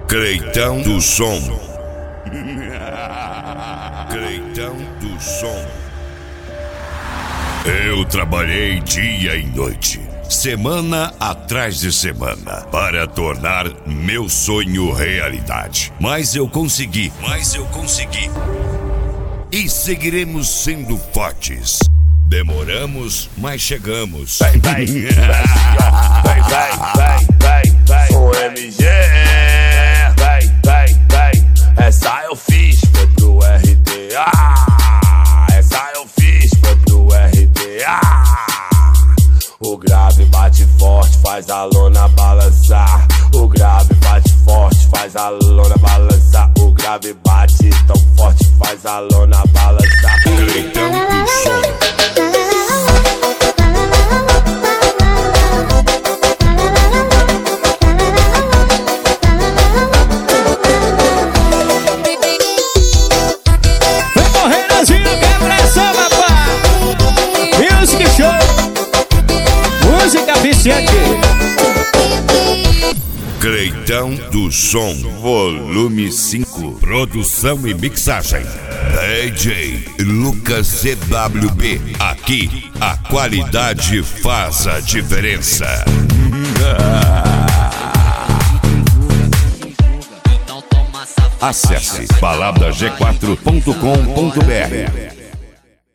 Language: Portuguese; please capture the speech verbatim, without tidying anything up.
Cleitão do Som. Cleitão do Som. Eu trabalhei dia e noite, semana atrás de semana, para tornar meu sonho realidade. Mas eu consegui, mas eu consegui. E seguiremos sendo fortes. Demoramos, mas chegamos. Vem, vem, vem, vem, vem, vem, vem, o M G. Vem, vem, vem, essa eu fiz, foi pro R D A. Essa eu fiz, foi pro R D A. O grave bate forte, faz a lona balançar. O grave bate forte, faz a lona balançar. O grave bate tão forte, faz a lona balançar. Cleitão do Som. Cleitão do Som, volume cinco. Produção e mixagem D J Lucas C W B. Aqui a qualidade faz a diferença. Acesse balada g quatro ponto com ponto br.